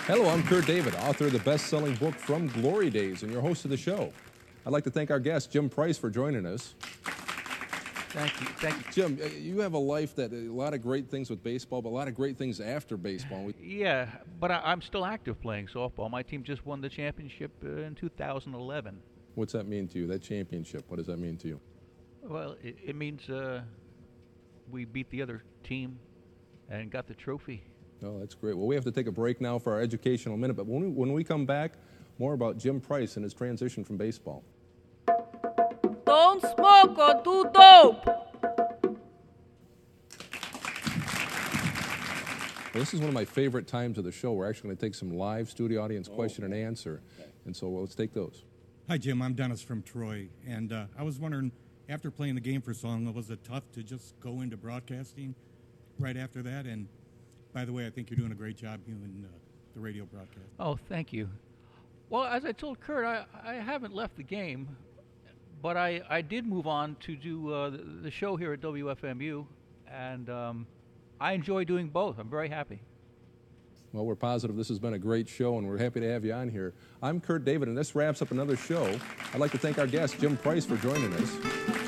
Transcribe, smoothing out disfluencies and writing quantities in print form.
Hello, I'm Kurt David, author of the best-selling book From Glory Days, and your host of the show. I'd like to thank our guest, Jim Price, for joining us. Thank you. Jim, you have a life that a lot of great things with baseball, but a lot of great things after baseball. Yeah, but I'm still active playing softball. My team just won the championship in 2011. What's that mean to you, that championship? What does that mean to you? Well, it means we beat the other team and got the trophy. Oh, that's great. Well, we have to take a break now for our educational minute, but when we come back, more about Jim Price and his transition from baseball. Don't smoke or do dope. Well, this is one of my favorite times of the show. We're actually going to take some live studio audience question and answer, and so let's take those. Hi, Jim. I'm Dennis from Troy, and I was wondering, after playing the game for so long, was it tough to just go into broadcasting right after that? And by the way, I think you're doing a great job doing the radio broadcast. Oh, thank you. Well, as I told Kurt, I haven't left the game, but I did move on to do the show here at WFMU, and I enjoy doing both. I'm very happy. Well, we're positive this has been a great show, and we're happy to have you on here. I'm Kurt David, and this wraps up another show. I'd like to thank our guest, Jim Price, for joining us.